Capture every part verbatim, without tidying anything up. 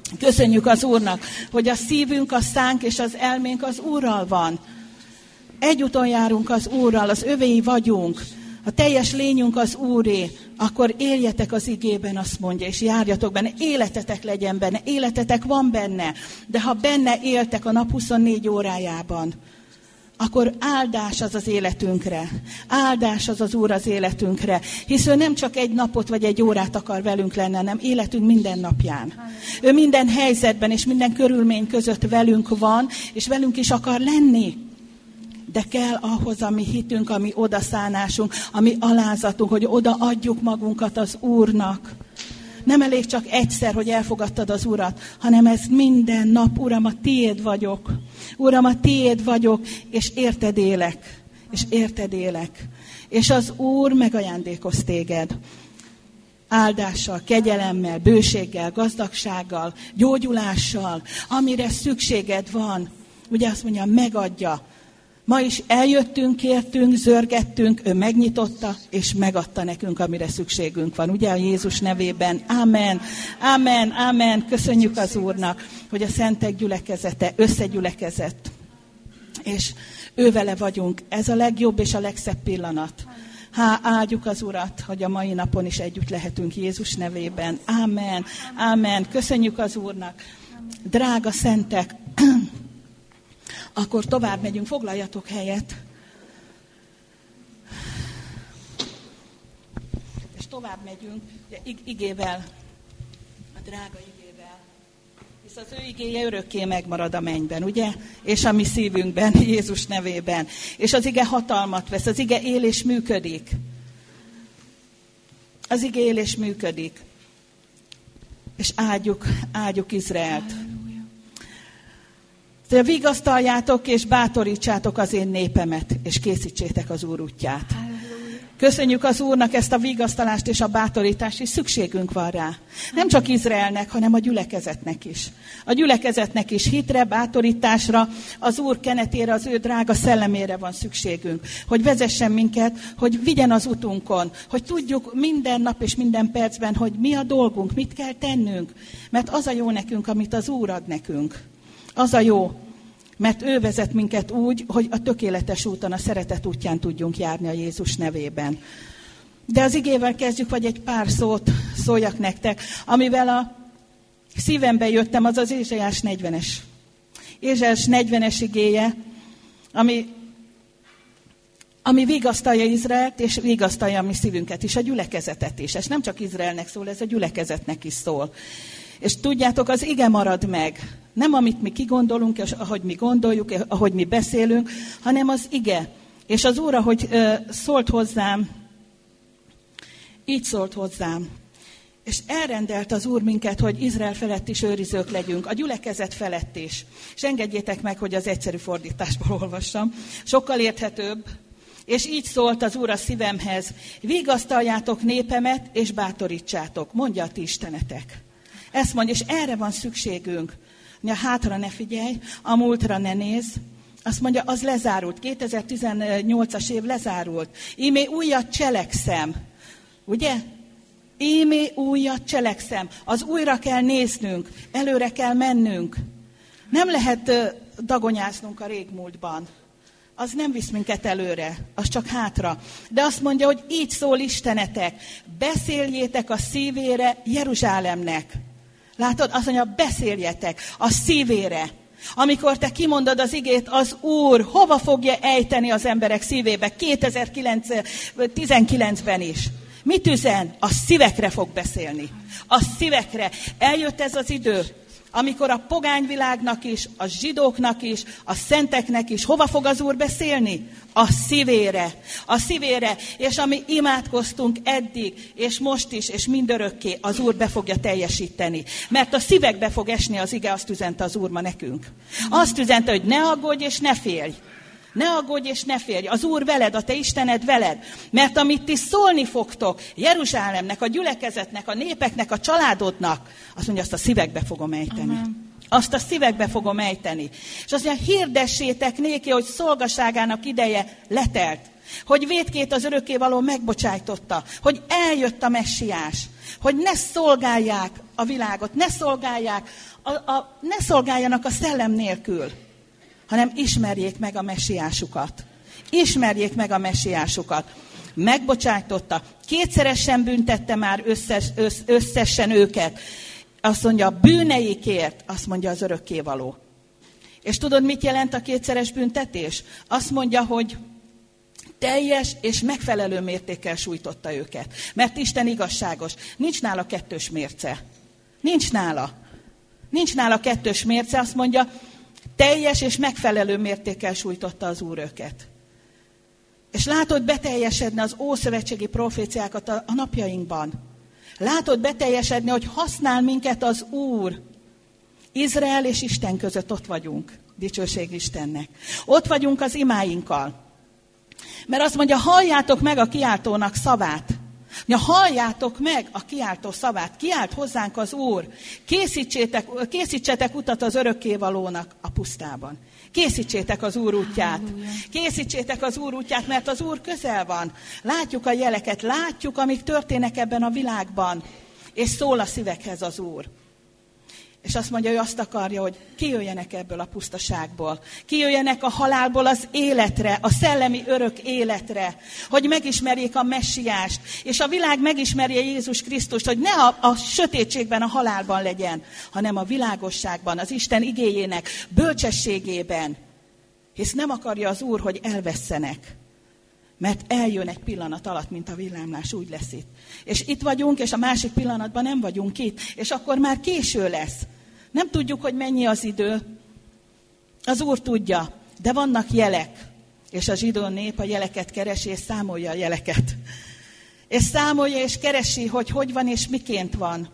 Köszönjük az Úrnak, hogy a szívünk, a szánk és az elménk az Úrral van. Egyúton járunk az Úrral, az övéi vagyunk. A teljes lényünk az Úré, akkor éljetek az igében, azt mondja, és járjatok benne, életetek legyen benne, életetek van benne, de ha benne éltek a nap huszonnégy órájában, akkor áldás az az életünkre, áldás az az Úr az életünkre, hisz ő nem csak egy napot vagy egy órát akar velünk lenni, hanem életünk minden napján. Ő minden helyzetben és minden körülmény között velünk van, és velünk is akar lenni. De kell ahhoz a mi hitünk, a mi odaszánásunk, a mi alázatunk, hogy odaadjuk magunkat az Úrnak. Nem elég csak egyszer, hogy elfogadtad az Urat, hanem ez minden nap, Uram, a tiéd vagyok. Uram, a tiéd vagyok, és érted élek. És érted élek. És az Úr megajándékoz téged. Áldással, kegyelemmel, bőséggel, gazdagsággal, gyógyulással, amire szükséged van. Ugye azt mondja, megadja. Ma is eljöttünk, kértünk, zörgettünk, ő megnyitotta, és megadta nekünk, amire szükségünk van. Ugye a Jézus nevében. Ámen, ámen, ámen. Köszönjük az Úrnak, hogy a szentek gyülekezete összegyülekezett. És ővele vagyunk. Ez a legjobb és a legszebb pillanat. Há, áldjuk az Urat, hogy a mai napon is együtt lehetünk Jézus nevében. Ámen, ámen. Köszönjük az Úrnak. Drága szentek, akkor tovább megyünk, foglaljatok helyet. És tovább megyünk igével, a drága igével. Hisz az ő igéje örökké megmarad a mennyben, ugye? És a mi szívünkben, Jézus nevében. És az ige hatalmat vesz, az ige él és működik. Az ige él és működik. És áldjuk, áldjuk Izraelt. De vigasztaljátok és bátorítsátok az én népemet, és készítsétek az Úr útját. Köszönjük az Úrnak ezt a vigasztalást és a bátorítást, és szükségünk van rá. Nem csak Izraelnek, hanem a gyülekezetnek is. A gyülekezetnek is hitre, bátorításra, az Úr kenetére, az ő drága szellemére van szükségünk. Hogy vezessen minket, hogy vigyen az utunkon, hogy tudjuk minden nap és minden percben, hogy mi a dolgunk, mit kell tennünk. Mert az a jó nekünk, amit az Úr ad nekünk. Az a jó, mert ő vezet minket úgy, hogy a tökéletes úton, a szeretet útján tudjunk járni a Jézus nevében. De az igével kezdjük, vagy egy pár szót szóljak nektek, amivel a szívembe jöttem, az az Ézsaiás negyvenes. Ézsaiás negyvenes igéje, ami, ami vigasztalja Izraelt, és vigasztalja a mi szívünket is, a gyülekezetet is. Ez nem csak Izraelnek szól, ez a gyülekezetnek is szól. És tudjátok, az ige marad meg. Nem amit mi kigondolunk, és ahogy mi gondoljuk, ahogy mi beszélünk, hanem az ige. És az Úr, ahogy ö, szólt hozzám, így szólt hozzám. És elrendelt az Úr minket, hogy Izrael felett is őrizők legyünk, a gyülekezet felett is. És engedjétek meg, hogy az egyszerű fordításból olvassam. Sokkal érthetőbb. És így szólt az Úr a szívemhez. Vigasztaljátok népemet, és bátorítsátok. Mondja a ti istenetek. Ezt mondja, és erre van szükségünk. A hátra ne figyelj, a múltra ne nézz. Azt mondja, az lezárult. kétezer-tizennyolcas év lezárult. Ímé újat cselekszem. Ugye? Ímé újat cselekszem. Az újra kell néznünk, előre kell mennünk. Nem lehet dagonyáznunk a régmúltban. Az nem visz minket előre, az csak hátra. De azt mondja, hogy így szól Istenetek, beszéljétek a szívére Jeruzsálemnek. Látod? Azt mondja, beszéljetek a szívére. Amikor te kimondod az igét, az Úr hova fogja ejteni az emberek szívébe? kétezer-tizenkilencben is. Mit üzen? A szívekre fog beszélni. A szívekre. Eljött ez az idő, amikor a pogányvilágnak is, a zsidóknak is, a szenteknek is, hova fog az Úr beszélni? A szívére. A szívére. És ami imádkoztunk eddig, és most is, és mindörökké, az Úr be fogja teljesíteni. Mert a szívekbe fog esni az ige, azt üzente az Úr ma nekünk. Azt üzente, hogy ne aggódj és ne félj. Ne aggódj és ne félj. Az Úr veled, a te Istened veled. Mert amit ti szólni fogtok Jeruzsálemnek, a gyülekezetnek, a népeknek, a családodnak, azt mondja, azt a szívekbe fogom ejteni. Amen. Azt a szívekbe fogom ejteni. És azt mondja, hirdessétek néki, hogy szolgaságának ideje letelt. Hogy vétkét az örökkévaló megbocsájtotta. Hogy eljött a messiás. hogy ne szolgálják a világot, ne szolgálják, a, a, ne szolgáljanak a szellem nélkül, hanem ismerjék meg a messiásukat. Ismerjék meg a messiásukat. Megbocsájtotta, kétszeresen büntette már összes, össz, összesen őket. Azt mondja, a bűneikért, azt mondja az örökkévaló. És tudod, mit jelent a kétszeres büntetés? Azt mondja, hogy teljes és megfelelő mértékkel sújtotta őket. Mert Isten igazságos. Nincs nála kettős mérce. Nincs nála. Nincs nála kettős mérce, azt mondja, teljes és megfelelő mértékkel sújtotta az Úr őket. És látod beteljesedni az ószövetségi proféciákat a, a napjainkban. Látod beteljesedni, hogy használ minket az Úr. Izrael és Isten között ott vagyunk. Dicsőség Istennek. Ott vagyunk az imáinkkal. Mert azt mondja, halljátok meg a kiáltónak szavát. Ja, halljátok meg a kiáltó szavát. Kiált hozzánk az Úr. Készítsétek, készítsetek utat az örökkévalónak a pusztában. Készítsétek az Úr útját. Készítsétek az Úr útját, mert az Úr közel van. Látjuk a jeleket, látjuk, amik történnek ebben a világban. És szól a szívekhez az Úr. És azt mondja, ő azt akarja, hogy kijöjjenek ebből a pusztaságból. Kijöjjenek a halálból az életre, a szellemi örök életre. Hogy megismerjék a messiást. És a világ megismerje Jézus Krisztust, hogy ne a, a sötétségben, a halálban legyen, hanem a világosságban, az Isten igéjének bölcsességében. Hisz nem akarja az Úr, hogy elvesszenek. Mert eljön egy pillanat alatt, mint a villámlás, úgy lesz itt. És itt vagyunk, és a másik pillanatban nem vagyunk itt. És akkor már késő lesz. Nem tudjuk, hogy mennyi az idő. Az Úr tudja, de vannak jelek. És a zsidó nép a jeleket keresi, és számolja a jeleket. És számolja, és keresi, hogy hogy van, és miként van.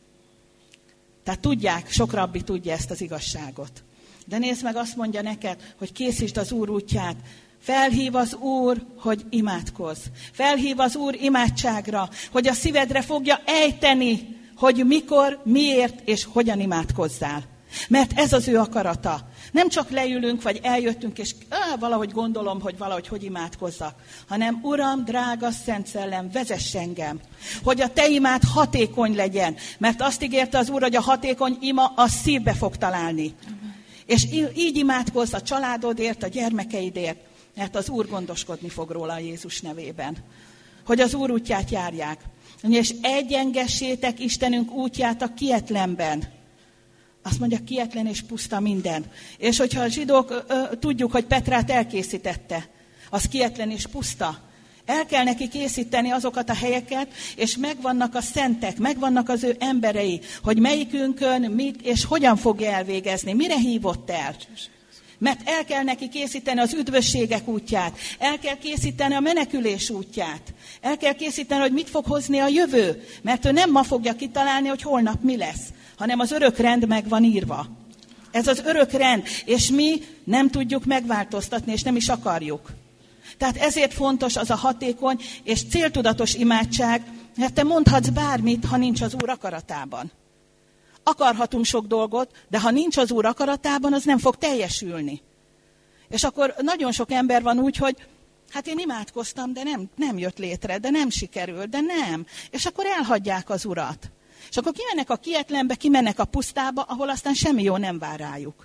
Tehát tudják, sok rabbi tudja ezt az igazságot. De nézd meg, azt mondja neked, hogy készítsd az Úr útját. Felhív az Úr, hogy imádkozz. Felhív az Úr imádságra, hogy a szívedre fogja ejteni, hogy mikor, miért és hogyan imádkozzál. Mert ez az ő akarata. Nem csak leülünk, vagy eljöttünk, és áh, valahogy gondolom, hogy valahogy hogy imádkozzak, hanem Uram, drága Szent Szellem, vezess engem, hogy a te imád hatékony legyen. Mert azt ígérte az Úr, hogy a hatékony ima a szívbe fog találni. És így imádkozz a családodért, a gyermekeidért, mert az Úr gondoskodni fog róla a Jézus nevében. Hogy az Úr útját járják. És egyengessétek Istenünk útját a kietlenben. Azt mondja, kietlen és puszta minden. És hogyha a zsidók ö, tudjuk, hogy Petrát elkészítette, az kietlen és puszta. El kell neki készíteni azokat a helyeket, és megvannak a szentek, megvannak az ő emberei, hogy melyikünkön mit és hogyan fogja elvégezni, mire hívott el. Mert el kell neki készíteni az üdvösségek útját, el kell készíteni a menekülés útját, el kell készíteni, hogy mit fog hozni a jövő, mert ő nem ma fogja kitalálni, hogy holnap mi lesz, hanem az örök rend meg van írva. Ez az örök rend, és mi nem tudjuk megváltoztatni, és nem is akarjuk. Tehát ezért fontos az a hatékony és céltudatos imádság, mert te mondhatsz bármit, ha nincs az Úr akaratában. Akarhatunk sok dolgot, de ha nincs az Úr akaratában, az nem fog teljesülni. És akkor nagyon sok ember van úgy, hogy hát én imádkoztam, de nem, nem jött létre, de nem sikerült, de nem. És akkor elhagyják az Urat. És akkor kimennek a kietlenbe, kimennek a pusztába, ahol aztán semmi jó nem vár rájuk.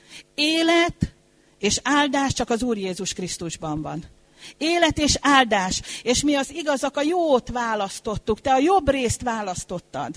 Élet és áldás csak az Úr Jézus Krisztusban van. Élet és áldás, és mi az igazak, a jót választottuk, te a jobb részt választottad.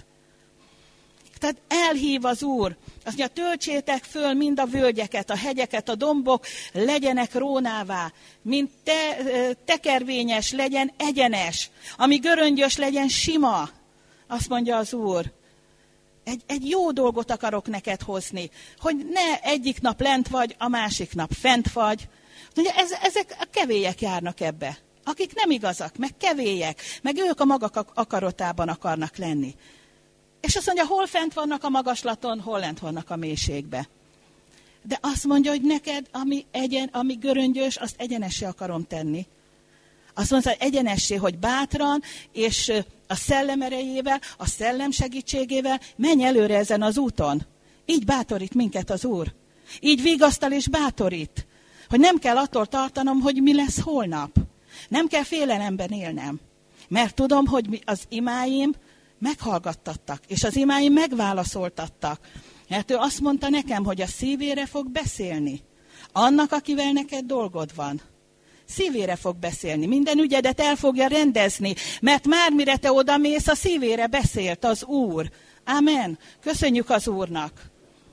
Tehát elhív az Úr, azt mondja, töltsétek föl mind a völgyeket, a hegyeket, a dombok legyenek rónává, mint te, tekervényes legyen egyenes, ami göröngyös legyen sima, azt mondja az Úr. Egy, egy jó dolgot akarok neked hozni, hogy ne egyik nap lent vagy, a másik nap fent vagy. Ugye ez, ezek a kevélyek járnak ebbe, akik nem igazak, meg kevélyek, meg ők a maga akaratában akarnak lenni. És azt mondja, hol fent vannak a magaslaton, hol lent vannak a mélységbe. De azt mondja, hogy neked, ami, egyen, ami göröngyös, azt egyenessé akarom tenni. Azt mondja, hogy egyenessé, hogy bátran, és a szellem erejével, a szellem segítségével menj előre ezen az úton. Így bátorít minket az Úr. Így vigasztal és bátorít. Hogy nem kell attól tartanom, hogy mi lesz holnap. Nem kell félelemben élnem. Mert tudom, hogy az imáim meghallgattattak, és az imáim megválaszoltattak. Mert ő azt mondta nekem, hogy a szívére fog beszélni. Annak, akivel neked dolgod van. Szívére fog beszélni, minden ügyedet el fogja rendezni, mert már mire te odamész, a szívére beszélt az Úr. Amen. Köszönjük az Úrnak.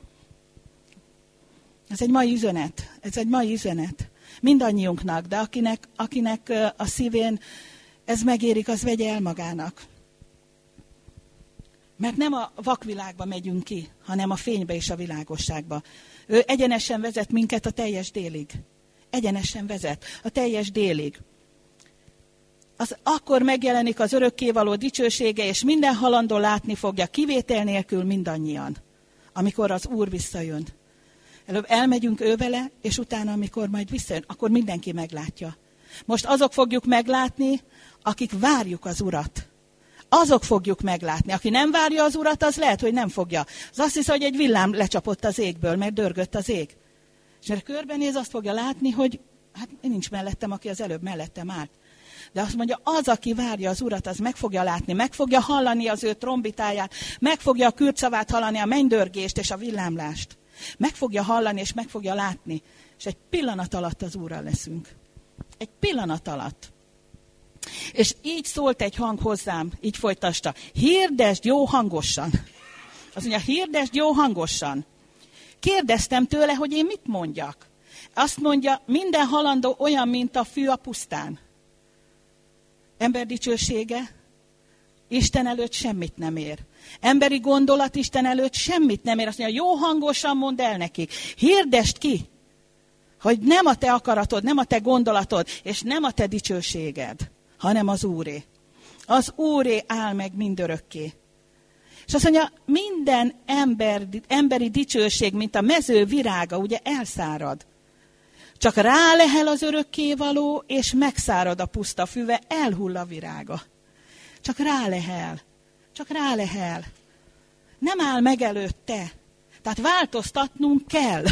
Ez egy mai üzenet. Ez egy mai üzenet. Mindannyiunknak, de akinek, akinek a szívén ez megérik, az vegye el magának. Mert nem a vakvilágba megyünk ki, hanem a fénybe és a világosságba. Ő egyenesen vezet minket a teljes délig. Egyenesen vezet a teljes délig. Az akkor megjelenik az örökkévaló dicsősége, és minden halandó látni fogja, kivétel nélkül mindannyian, amikor az Úr visszajön. Előbb elmegyünk ő vele, és utána, amikor majd visszajön, akkor mindenki meglátja. Most azok fogjuk meglátni, akik várjuk az Urat. Azok fogjuk meglátni. Aki nem várja az Urat, az lehet, hogy nem fogja. Az azt hiszi, hogy egy villám lecsapott az égből, mert dörgött az ég. És mert körbenéz, azt fogja látni, hogy hát nincs mellettem, aki az előbb mellettem állt. De azt mondja, az, aki várja az Urat, az meg fogja látni, meg fogja hallani az ő trombitáját, meg fogja a kürtszavát hallani, a mennydörgést és a villámlást. Meg fogja hallani, és meg fogja látni. És egy pillanat alatt az Úrral leszünk. Egy pillanat alatt. És így szólt egy hang hozzám, így folytasta. Hirdesd jó hangosan. Azt mondja, hirdesd jó hangosan. Kérdeztem tőle, hogy én mit mondjak. Azt mondja, minden halandó olyan, mint a fű a pusztán. Ember dicsősége Isten előtt semmit nem ér. Emberi gondolat Isten előtt semmit nem ér. Azt mondja, jó hangosan mondd el nekik. Hirdesd ki, hogy nem a te akaratod, nem a te gondolatod, és nem a te dicsőséged, hanem az Úré. Az Úré áll meg mindörökké. És azt mondja, minden ember, emberi dicsőség, mint a mező virága, ugye elszárad. Csak rálehel az örökkévaló, és megszárad a puszta füve, elhull a virága. Csak rálehel. Csak rálehel. Nem áll meg előtte. Tehát változtatnunk kell.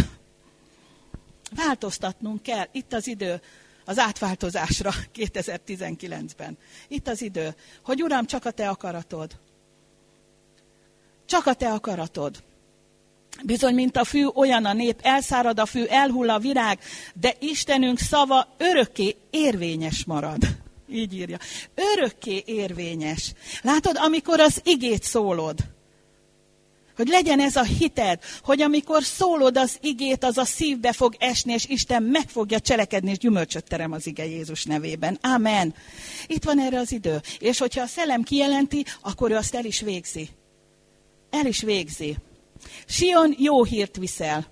Változtatnunk kell. Itt az idő az átváltozásra kétezer-tizenkilencben. Itt az idő, hogy Uram, csak a te akaratod. Csak a te akaratod. Bizony, mint a fű, olyan a nép, elszárad a fű, elhull a virág, de Istenünk szava örökké érvényes marad. Így írja. Örökké érvényes. Látod, amikor az igét szólod, hogy legyen ez a hited, hogy amikor szólod az igét, az a szívbe fog esni, és Isten meg fogja cselekedni, és gyümölcsöt terem az ige Jézus nevében. Amen. Itt van erre az idő. És hogyha a szellem kijelenti, akkor ő azt el is végzi. El is végzi. Sion jó hírt viszel.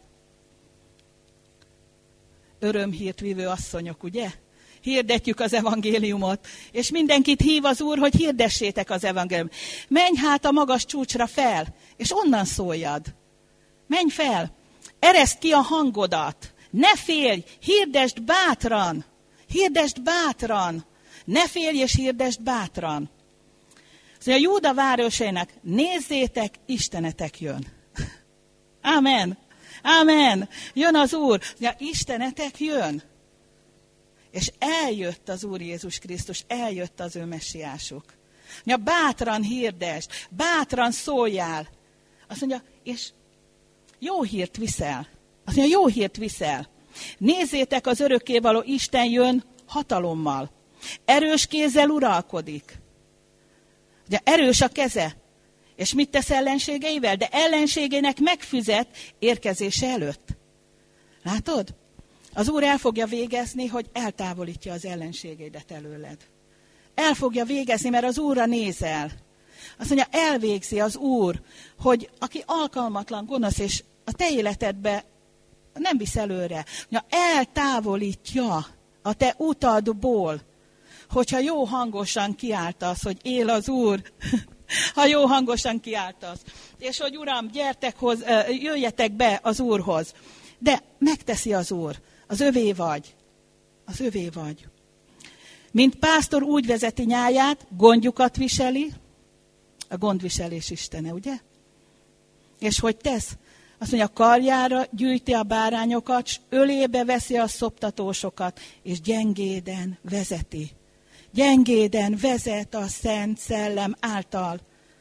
Örömhírt vívő asszonyok, ugye? Hirdetjük az evangéliumot, és mindenkit hív az Úr, hogy hirdessétek az evangéliumot. Menj hát a magas csúcsra fel, és onnan szóljad. Menj fel, ereszd ki a hangodat, ne félj, hirdesd bátran, hirdesd bátran, ne félj és hirdesd bátran. Szóval a Júda városainak, nézzétek, Istenetek jön. Amen. Amen. Jön az Úr. Ja, Istenetek jön. És eljött az Úr Jézus Krisztus, eljött az ő messiásuk. Ja, bátran hirdesd, bátran szóljál. Azt mondja, és jó hírt viszel. Azt mondja, jó hírt viszel. Nézzétek, az örökkévaló Isten jön hatalommal. Erős kézzel uralkodik. Ugye, erős a keze. És mit tesz ellenségeivel? De ellenségének megfüzet érkezése előtt. Látod? Az Úr el fogja végezni, hogy eltávolítja az ellenségeidet előled. El fogja végezni, mert az Úrra nézel. Azt mondja, elvégzi az Úr, hogy aki alkalmatlan, gonosz, és a te életedbe nem visz előre. Mondja, eltávolítja a te utadból, hogyha jó hangosan kiáltasz, hogy él az Úr, ha jó hangosan kiáltasz, és hogy Uram, gyertek hoz, jöjjetek be az Úrhoz. De megteszi az Úr, az övé vagy, az övé vagy. Mint pásztor úgy vezeti nyáját, gondjukat viseli, a gondviselés Istene, ugye? És hogy tesz? Azt mondja, karjára gyűjti a bárányokat, s ölébe veszi a szoptatósokat, és gyengéden vezeti. Gyengéden vezet a Szent Szellem által.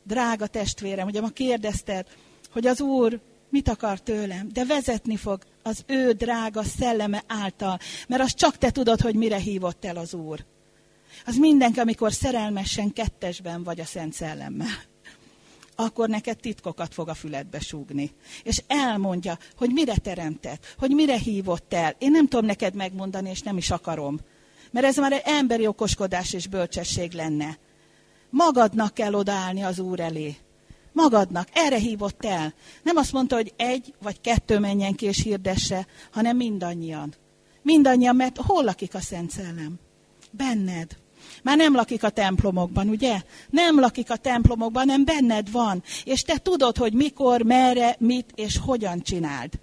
drága testvérem, ugye ma kérdezted, hogy az Úr mit akar tőlem, de vezetni fog az ő drága szelleme által, mert azt csak te tudod, hogy mire hívott el az Úr. Az mindenki, amikor szerelmesen kettesben vagy a Szent Szellemmel, akkor neked titkokat fog a füledbe súgni. És elmondja, hogy mire teremtett, hogy mire hívott el. Én nem tudom neked megmondani, és nem is akarom. Mert ez már egy emberi okoskodás és bölcsesség lenne. Magadnak kell odaállni az Úr elé. Magadnak. Erre hívott el. Nem azt mondta, hogy egy vagy kettő menjen ki és hirdesse, hanem mindannyian. Mindannyian, mert hol lakik a Szent Szellem? Benned. Már nem lakik a templomokban, ugye? Nem lakik a templomokban, hanem benned van. És te tudod, hogy mikor, merre, mit és hogyan csináld.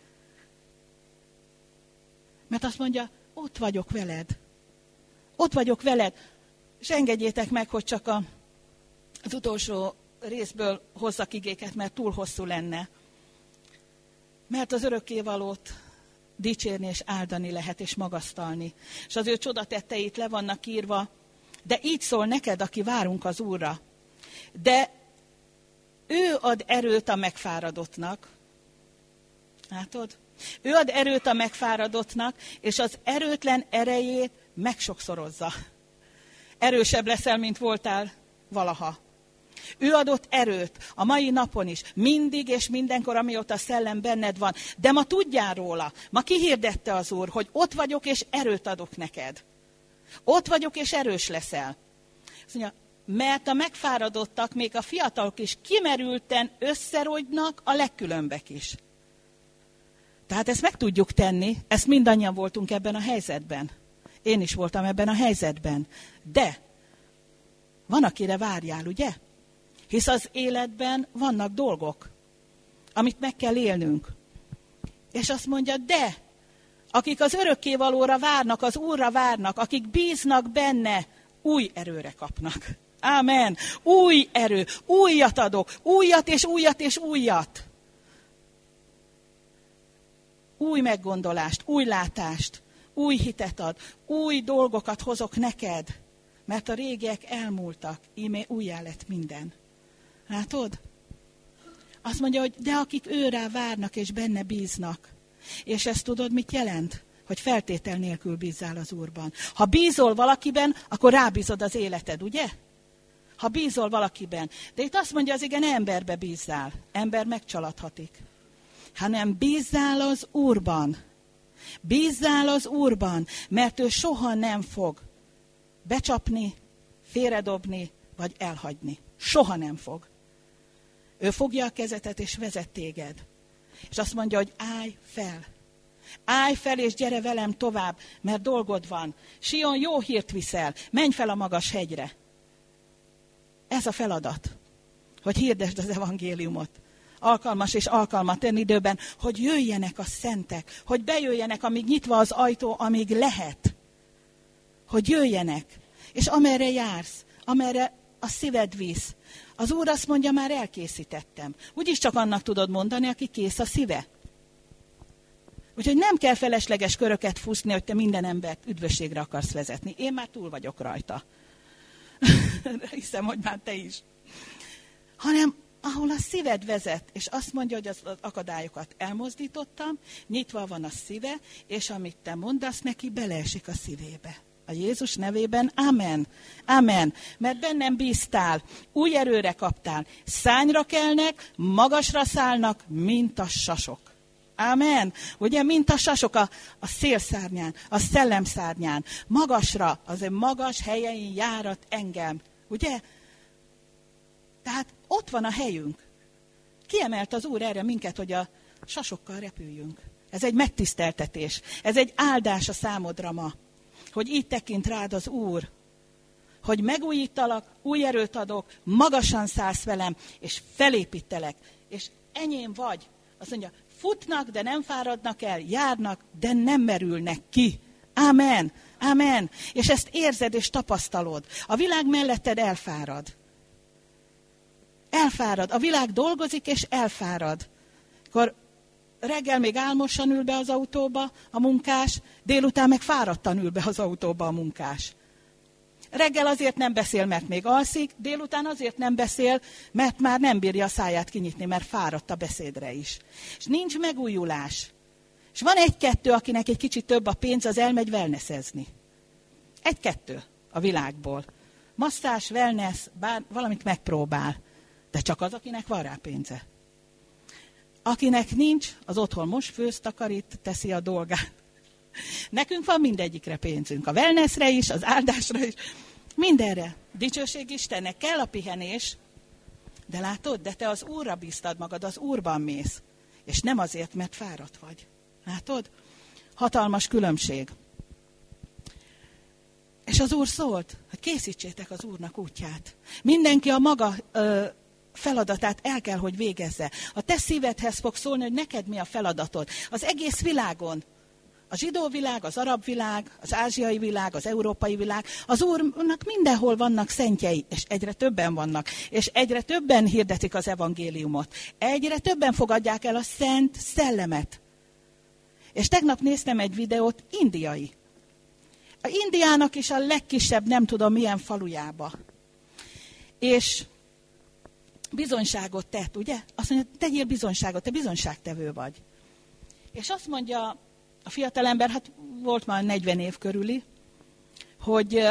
Mert azt mondja, ott vagyok veled. Ott vagyok veled. És engedjétek meg, hogy csak a, az utolsó részből hozzak igéket, mert túl hosszú lenne. Mert az örökkévalót dicsérni és áldani lehet, és magasztalni. És az ő csodatetteit le vannak írva, de így szól neked, aki várunk az Úrra. De ő ad erőt a megfáradottnak. Látod? Ő ad erőt a megfáradottnak, és az erőtlen erejét megsokszorozza. Erősebb leszel, mint voltál valaha. Ő adott erőt a mai napon is, mindig és mindenkor, amióta a szellem benned van. De ma tudjál róla, ma kihirdette az Úr, hogy ott vagyok és erőt adok neked. Ott vagyok és erős leszel. Azt mondja, mert a megfáradottak, még a fiatalok is kimerülten összerogynak, a legkülönbek is. Tehát ezt meg tudjuk tenni, ezt mindannyian voltunk ebben a helyzetben. Én is voltam ebben a helyzetben. De van, akire várjál, ugye? Hisz az életben vannak dolgok, amit meg kell élnünk. És azt mondja, de akik az örökkévalóra várnak, az Úrra várnak, akik bíznak benne, új erőre kapnak. Ámen. Új erő, újat adok, újat és újat és újat. Új meggondolást, új látást, új hitet ad, új dolgokat hozok neked, mert a régiek elmúltak, íme újjá lett minden. Látod? Azt mondja, hogy de akik őrá várnak és benne bíznak. És ezt tudod, mit jelent? Hogy feltétel nélkül bízzál az Úrban. Ha bízol valakiben, akkor rábízod az életed, ugye? Ha bízol valakiben. De itt azt mondja az igen, emberbe bízzál. Ember megcsaladhatik. Hanem bízzál az Úrban. Bízzál az Úrban, mert ő soha nem fog becsapni, félredobni, vagy elhagyni. Soha nem fog. Ő fogja a kezetet és vezet téged. És azt mondja, hogy állj fel. Állj fel és gyere velem tovább, mert dolgod van. Sion, jó hírt viszel, menj fel a magas hegyre. Ez a feladat, hogy hirdesd az evangéliumot. Alkalmas és alkalmatlan időben, hogy jöjjenek a szentek, hogy bejöjjenek, amíg nyitva az ajtó, amíg lehet. Hogy jöjjenek, és amerre jársz, amerre a szíved visz. Az Úr azt mondja, már elkészítettem. Úgyis csak annak tudod mondani, aki kész a szíve. Úgyhogy nem kell felesleges köröket fuszni, hogy te minden embert üdvösségre akarsz vezetni. Én már túl vagyok rajta. Hiszem, hogy már te is. Hanem ahol a szíved vezet, és azt mondja, hogy az akadályokat elmozdítottam, nyitva van a szíve, és amit te mondasz neki, beleesik a szívébe. A Jézus nevében, amen, amen, mert bennem bíztál, új erőre kaptál, szányra kelnek, magasra szállnak, mint a sasok. Amen. Ugye, mint a sasok a, a szélszárnyán, a szellemszárnyán, magasra, az egy magas helyein járat engem. Ugye? Tehát ott van a helyünk. Kiemelt az Úr erre minket, hogy a sasokkal repüljünk. Ez egy megtiszteltetés, ez egy áldás a számodra ma, hogy így tekint rád az Úr, hogy megújítalak, új erőt adok, magasan szállsz velem, és felépítelek, és enyém vagy. Azt mondja, futnak, de nem fáradnak el, járnak, de nem merülnek ki. Amen, amen. És ezt érzed és tapasztalod. A világ melletted elfárad. Elfárad. A világ dolgozik és elfárad. Akkor reggel még álmosan ül be az autóba a munkás, délután meg fáradtan ül be az autóba a munkás. reggel azért nem beszél, mert még alszik, délután azért nem beszél, mert már nem bírja a száját kinyitni, mert fáradt a beszédre is. És nincs megújulás. És van egy-kettő, akinek egy kicsit több a pénz, az elmegy wellnessezni. Egy-kettő a világból. Masszás, wellness, bár valamit megpróbál. De csak az, akinek van rá pénze. Akinek nincs, az otthon most főz, takarít, teszi a dolgát. Nekünk van mindegyikre pénzünk. A wellnessre is, az áldásra is. Mindenre. Dicsőség Istennek, kell a pihenés. De látod, de te az Úrra bíztad magad, az Úrban mész. És nem azért, mert fáradt vagy. Látod? Hatalmas különbség. És az Úr szólt, hogy készítsétek az Úrnak útját. Mindenki a maga ö, feladatát el kell, hogy végezze. A te szívedhez fog szólni, hogy neked mi a feladatod. Az egész világon. A zsidó világ, az arab világ, az ázsiai világ, az európai világ. Az Úrnak mindenhol vannak szentjei, és egyre többen vannak. És egyre többen hirdetik az evangéliumot. Egyre többen fogadják el a szent szellemet. És tegnap néztem egy videót, indiai. A Indiának is a legkisebb, nem tudom milyen falujába. És bizonyságot tett, ugye? Azt mondja, tegyél bizonyságot, te bizonyságtevő vagy. És azt mondja a fiatalember, hát volt már negyven év körüli, hogy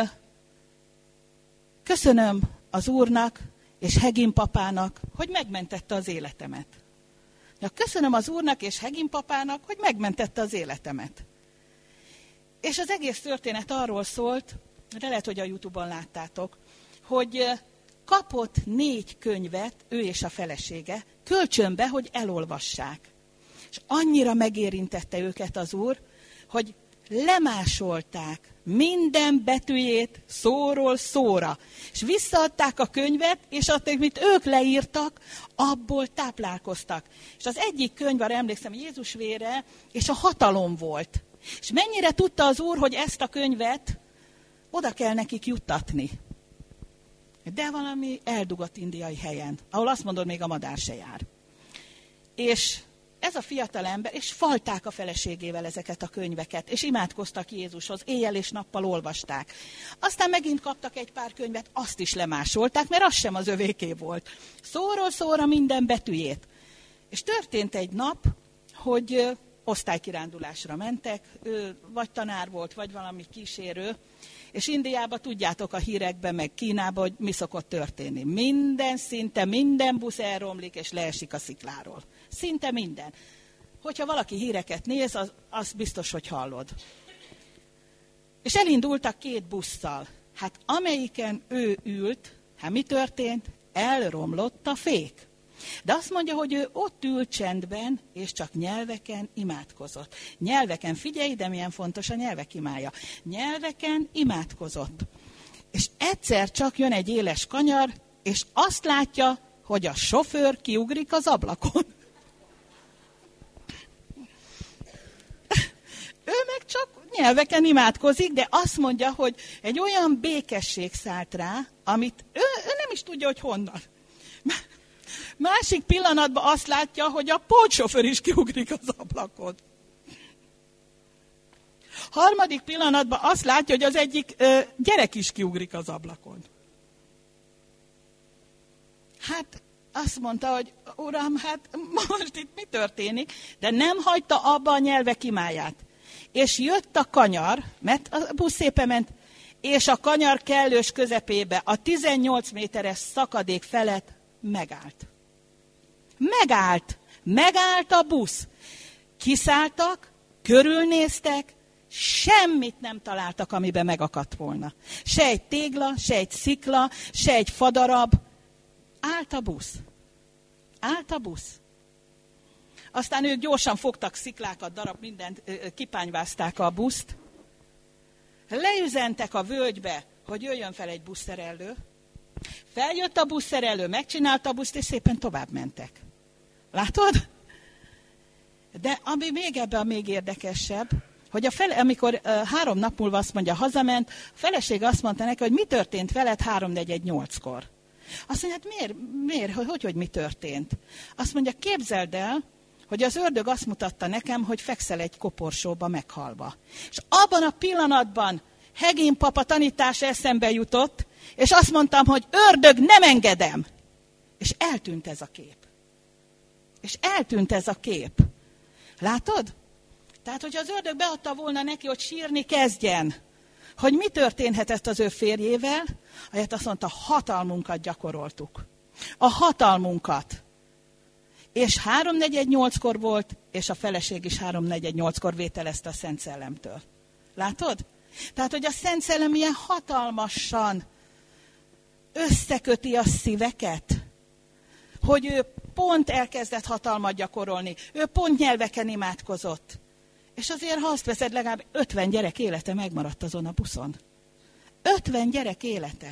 köszönöm az Úrnak és Hegin papának, hogy megmentette az életemet. Ja, köszönöm az Úrnak és Hegin papának, hogy megmentette az életemet. És az egész történet arról szólt, de lehet, hogy a YouTube-on láttátok, hogy kapott négy könyvet, ő és a felesége, kölcsönbe, hogy elolvassák. És annyira megérintette őket az Úr, hogy lemásolták minden betűjét szóról szóra. És visszaadták a könyvet, és azt, amit ők leírtak, abból táplálkoztak. És az egyik könyv, arra emlékszem, Jézus vére, és a hatalom volt. És mennyire tudta az Úr, hogy ezt a könyvet oda kell nekik juttatni. De valami eldugott indiai helyen, ahol azt mondod, még a madár se jár. És ez a fiatal ember, és falták a feleségével ezeket a könyveket, és imádkoztak Jézushoz, éjjel és nappal olvasták. Aztán megint kaptak egy pár könyvet, azt is lemásolták, mert az sem az övéké volt. Szóról szóra minden betűjét. És történt egy nap, hogy osztálykirándulásra mentek, ő vagy tanár volt, vagy valami kísérő, és Indiában tudjátok a hírekben, meg Kínában, hogy mi szokott történni. Minden, szinte minden busz elromlik, és leesik a szikláról. Szinte minden. Hogyha valaki híreket néz, az, az biztos, hogy hallod. És elindultak két busszal. Hát amelyiken ő ült, hát mi történt? Elromlott a fék. De azt mondja, hogy ő ott ült csendben, és csak nyelveken imádkozott. Nyelveken, figyelj, de milyen fontos a nyelvek imája. Nyelveken imádkozott. És egyszer csak jön egy éles kanyar, és azt látja, hogy a sofőr kiugrik az ablakon. Ő meg csak nyelveken imádkozik, de azt mondja, hogy egy olyan békesség szállt rá, amit ő, ő nem is tudja, hogy honnan. Másik pillanatban azt látja, hogy a pótsofőr is kiugrik az ablakon. Harmadik pillanatban azt látja, hogy az egyik ö, gyerek is kiugrik az ablakon. Hát azt mondta, hogy Uram, hát most itt mi történik? De nem hagyta abba a nyelvek imáját. És jött a kanyar, mert a busz szépen ment, és a kanyar kellős közepébe, a tizennyolc méteres szakadék felett megállt. Megállt. Megállt a busz. Kiszálltak, körülnéztek, semmit nem találtak, amiben megakadt volna. Se egy tégla, se egy szikla, se egy fadarab. Állt a busz. Állt a busz. Aztán ők gyorsan fogtak sziklákat, darab mindent, kipányvázták a buszt. Leüzentek a völgybe, hogy jöjjön fel egy buszszerelő. Feljött a buszszerelő, megcsinálta a buszt, és szépen tovább mentek. Látod? De ami még ebben a még érdekesebb, hogy a fele, amikor uh, három nap múlva azt mondja, hazament, a feleség azt mondta neki, hogy mi történt veled háromnegyed nyolckor. Azt mondja, hát miért, miért hogy, hogy, hogy mi történt? Azt mondja, képzeld el, hogy az ördög azt mutatta nekem, hogy fekszel egy koporsóba meghalva. És abban a pillanatban Hegén papa tanítása eszembe jutott, és azt mondtam, hogy ördög, nem engedem. És eltűnt ez a kép. És eltűnt ez a kép. Látod? Tehát, hogyha az ördög beadta volna neki, hogy sírni kezdjen, hogy mi történhetett az ő férjével, ahelyett azt mondta, hatalmunkat gyakoroltuk. A hatalmunkat. És háromnegyed nyolckor volt, és a feleség is háromnegyed nyolckor vételezte a Szent Szellemtől. Látod? Tehát, hogy a Szent Szellem ilyen hatalmasan összeköti a szíveket, hogy ő pont elkezdett hatalmat gyakorolni, ő pont nyelveken imádkozott. És azért, ha azt veszed, legalább ötven gyerek élete megmaradt azon a buszon. ötven gyerek élete.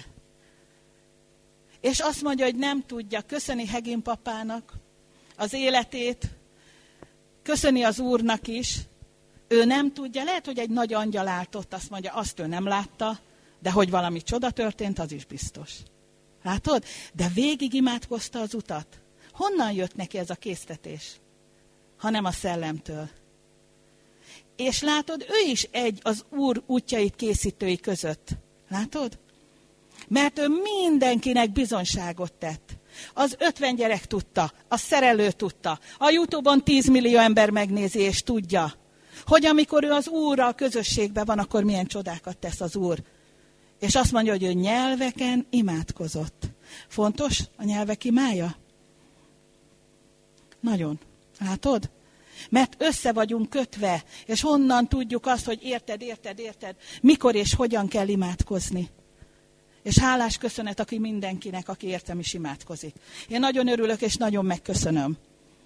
És azt mondja, hogy nem tudja köszöni Hegén papának az életét, köszöni az Úrnak is, ő nem tudja, lehet, hogy egy nagy angyal állt ott, azt mondja, azt ő nem látta, de hogy valami csoda történt, az is biztos. Látod? De végig imádkozta az utat. Honnan jött neki ez a késztetés? Hanem a Szellemtől. És látod, ő is egy az Úr útjait készítői között. Látod? Mert ő mindenkinek bizonyságot tett. Az ötven gyerek tudta, a szerelő tudta, a YouTube-on tíz millió ember megnézi és tudja, hogy amikor ő az Úrral közösségben van, akkor milyen csodákat tesz az Úr. És azt mondja, hogy ő nyelveken imádkozott. Fontos a nyelvek imája? Nagyon. Látod? Mert össze vagyunk kötve, és honnan tudjuk azt, hogy érted, érted, érted, mikor és hogyan kell imádkozni. És hálás köszönet, aki mindenkinek, aki értem is imádkozik. Én nagyon örülök, és nagyon megköszönöm.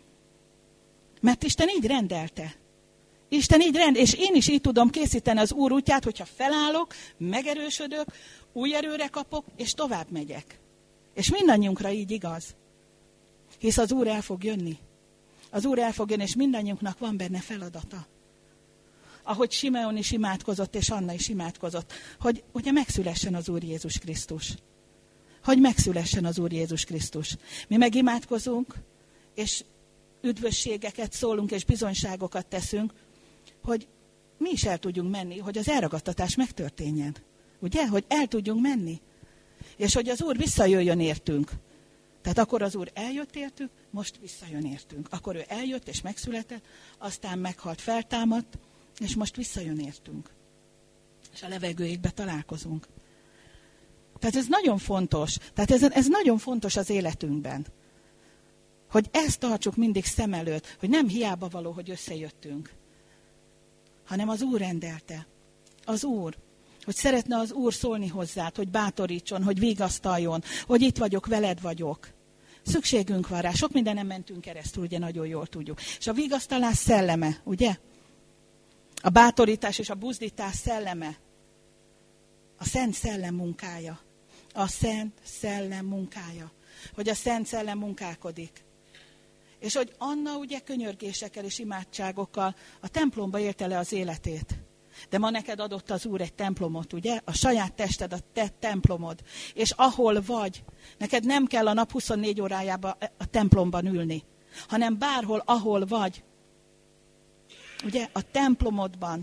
Mert Isten így rendelte. Isten így rend, és én is így tudom készíteni az Úr útját, hogyha felállok, megerősödök, új erőre kapok, és tovább megyek. És mindannyiunkra így igaz. Hisz az Úr el fog jönni. Az Úr el fog jönni, és mindannyiunknak van benne feladata. Ahogy Simeon is imádkozott, és Anna is imádkozott, hogy ugye megszülessen az Úr Jézus Krisztus. Hogy megszülessen az Úr Jézus Krisztus. Mi meg imádkozunk, és üdvösségeket szólunk, és bizonyságokat teszünk, hogy mi is el tudjunk menni, hogy az elragadtatás megtörténjen. Ugye? Hogy el tudjunk menni. És hogy az Úr visszajöjjön értünk. Tehát akkor az Úr eljött értünk, most visszajön értünk. Akkor ő eljött és megszületett, aztán meghalt, feltámadt, és most visszajön értünk. És a levegőjékbe találkozunk. Tehát ez nagyon fontos. Tehát ez, ez nagyon fontos az életünkben. Hogy ezt tartsuk mindig szem előtt, hogy nem hiába való, hogy összejöttünk, hanem az Úr rendelte. Az Úr. Hogy szeretne az Úr szólni hozzád, hogy bátorítson, hogy vigasztaljon, hogy itt vagyok, veled vagyok. Szükségünk van rá. Sok mindenem mentünk keresztül, ugye nagyon jól tudjuk. És a vigasztalás szelleme, ugye? A bátorítás és a buzdítás szelleme. A Szent Szellem munkája. A Szent Szellem munkája. Hogy a Szent Szellem munkálkodik. És hogy Anna ugye könyörgésekkel és imádságokkal a templomba élte le az életét. De ma neked adott az Úr egy templomot, ugye? A saját tested, a te templomod. És ahol vagy, neked nem kell a nap huszonnégy órájában a templomban ülni, hanem bárhol, ahol vagy. Ugye? A templomodban.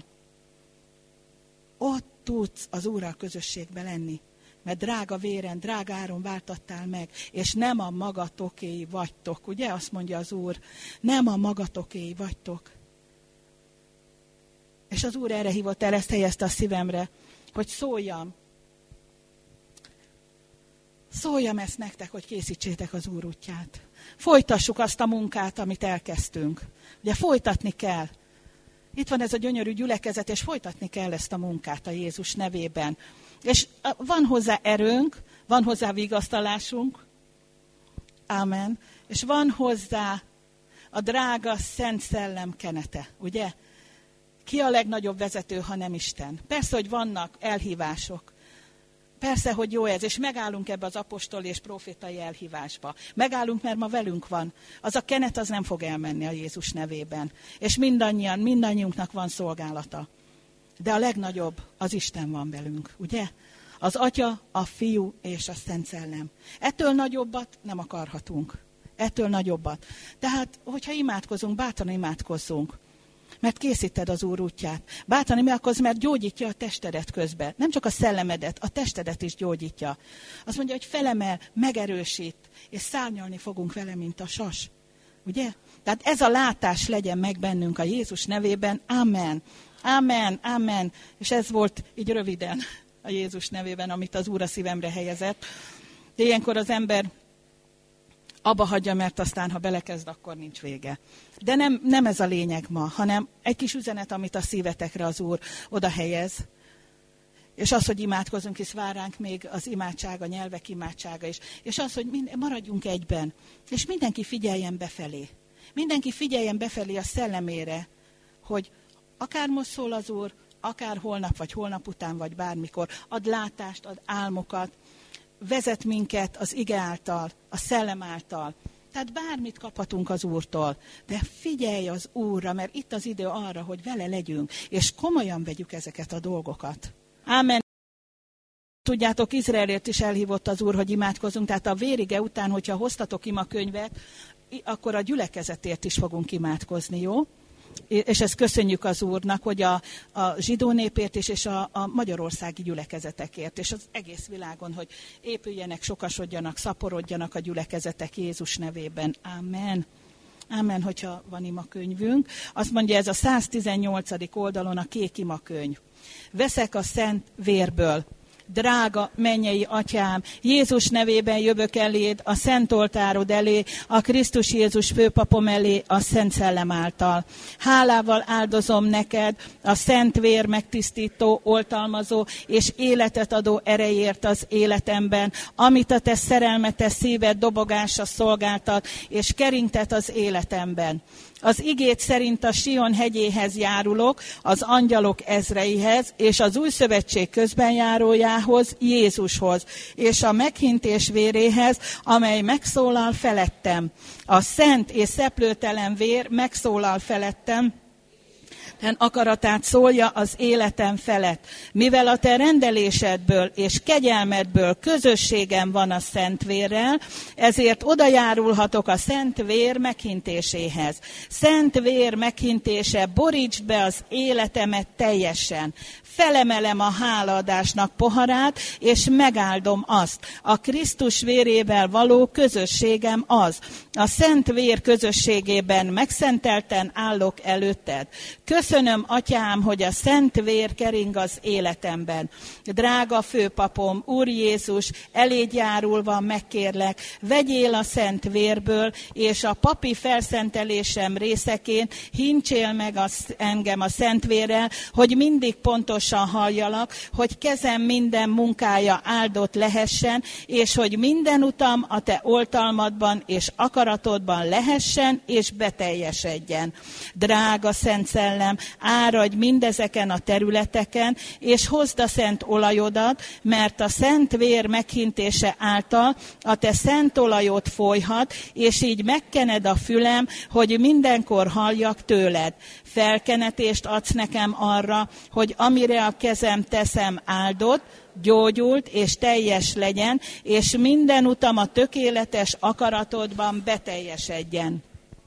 Ott tudsz az Úrral közösségben lenni. Mert drága véren, drága áron váltattál meg, és nem a magatokéi vagytok. Ugye? Azt mondja az Úr. Nem a magatokéi vagytok. És az Úr erre hívott el, ezt helyezte a szívemre, hogy szóljam. Szóljam ezt nektek, hogy készítsétek az Úr útját. Folytassuk azt a munkát, amit elkezdtünk. Ugye folytatni kell. Itt van ez a gyönyörű gyülekezet, és folytatni kell ezt a munkát a Jézus nevében. És van hozzá erőnk, van hozzá vigasztalásunk. Ámen. És van hozzá a drága Szent Szellem kenete, ugye? Ki a legnagyobb vezető, ha nem Isten? Persze, hogy vannak elhívások. Persze, hogy jó ez, és megállunk ebbe az apostoli és profétai elhívásba. Megállunk, mert ma velünk van. Az a kenet, az nem fog elmenni a Jézus nevében. És mindannyian, mindannyiunknak van szolgálata. De a legnagyobb, az Isten van velünk, ugye? Az Atya, a Fiú és a Szent Szellem. Ettől nagyobbat nem akarhatunk. Ettől nagyobbat. Tehát, hogyha imádkozunk, bátran imádkozzunk. mert készíted az Úr útját. Bátran imádkozz, mert gyógyítja a testedet közben. Nem csak a szellemedet, a testedet is gyógyítja. Azt mondja, hogy felemel, megerősít, és szárnyalni fogunk vele, mint a sas. Ugye? Tehát ez a látás legyen meg bennünk a Jézus nevében. Amen. Amen. Amen. És ez volt így röviden a Jézus nevében, amit az Úr a szívemre helyezett. De ilyenkor az ember abba hagyja, mert aztán, ha belekezd, akkor nincs vége. De nem, nem ez a lényeg ma, hanem egy kis üzenet, amit a szívetekre az Úr oda helyez. És az, hogy imádkozunk, és vár ránk még az imádság, a nyelvek imádsága is. És az, hogy mind, maradjunk egyben. És mindenki figyeljen befelé. Mindenki figyeljen befelé a szellemére, hogy akár most szól az Úr, akár holnap, vagy holnap után, vagy bármikor, ad látást, ad álmokat, vezet minket az ige által, a szellem által. Tehát bármit kaphatunk az Úrtól, de figyelj az Úrra, mert itt az idő arra, hogy vele legyünk, és komolyan vegyük ezeket a dolgokat. Ámen. Tudjátok, Izraelért is elhívott az Úr, hogy imádkozunk, tehát a vérige után, hogyha hoztatok imakönyvet, akkor a gyülekezetért is fogunk imádkozni, jó? És ezt köszönjük az Úrnak, hogy a, a zsidó népért is, és a, a magyarországi gyülekezetekért, és az egész világon, hogy épüljenek, sokasodjanak, szaporodjanak a gyülekezetek Jézus nevében. Amen. Amen, hogyha van imakönyvünk. Azt mondja, ez a száztizennyolcadik oldalon a kék imakönyv. Veszek a szent vérből. Drága mennyei atyám, Jézus nevében jövök eléd, a szent oltárod elé, a Krisztus Jézus főpapom elé, a Szent Szellem által. Hálával áldozom neked a szent vér megtisztító, oltalmazó és életet adó erejért az életemben, amit a te szerelmetes szíved dobogása szolgáltat, és keringtet az életemben. Az igét szerint a Sion hegyéhez járulok, az angyalok ezreihez, és az új szövetség közbenjárójához, Jézushoz, és a meghintés véréhez, amely megszólal felettem. A szent és szeplőtelen vér megszólal felettem, akaratát szólja az életem felett. Mivel a te rendelésedből és kegyelmedből közösségem van a szent vérrel, ezért odajárulhatok a szent vér meghintéséhez. Szent vér meghintése, borítsd be az életemet teljesen. Felemelem a hálaadásnak poharát, és megáldom azt. A Krisztus vérével való közösségem az. A szent vér közösségében megszentelten állok előtted. Köszönöm, atyám, hogy a szent vér kering az életemben. Drága főpapom, Úr Jézus, eléd járulva megkérlek, vegyél a szent vérből, és a papi felszentelésem részeként hincsél meg az, engem a szent vérrel, hogy mindig pontos halljalak, hogy kezem minden munkája áldott lehessen, és hogy minden utam a te oltalmadban és akaratodban lehessen, és beteljesedjen. Drága Szent Szellem, áradj mindezeken a területeken, és hozd a szent olajodat, mert a szent vér meghintése által a te szent olajod folyhat, és így megkened a fülem, hogy mindenkor halljak tőled. Felkenetést adsz nekem arra, hogy amire a kezem teszem áldott, gyógyult és teljes legyen, és minden utam a tökéletes akaratodban beteljesedjen.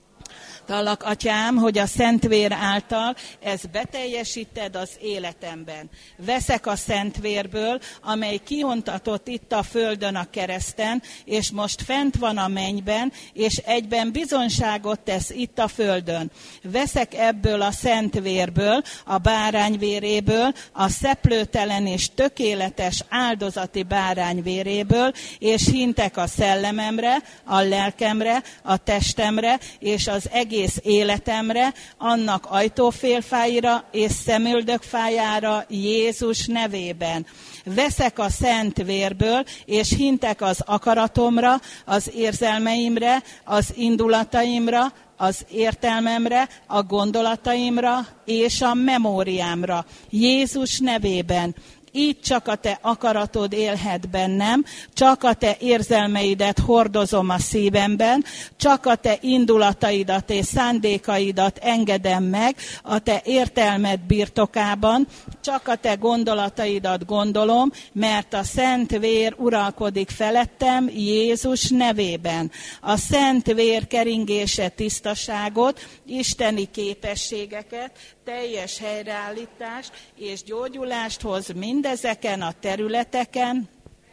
Tallak, atyám, hogy a szent vér által ezt beteljesíted az életemben. Veszek a szent vérből, amely kiontatott itt a földön a kereszten, és most fent van a mennyben, és egyben bizonyságot tesz itt a földön. Veszek ebből a szent vérből, a bárány véréből, a szeplőtelen és tökéletes áldozati bárány véréből, és hintek a szellememre, a lelkemre, a testemre, és az egész életemre, annak ajtófélfáira és szemöldökfájára Jézus nevében. Veszek a szent vérből, és hintek az akaratomra, az érzelmeimre, az indulataimra, az értelmemre, a gondolataimra és a memóriámra. Jézus nevében. Így csak a te akaratod élhet bennem, csak a te érzelmeidet hordozom a szívemben, csak a te indulataidat és szándékaidat engedem meg a te értelmed birtokában, csak a te gondolataidat gondolom, mert a szent vér uralkodik felettem Jézus nevében. A szent vér keringése tisztaságot, isteni képességeket, teljes helyreállítást és gyógyulást hoz mindezeken a területeken,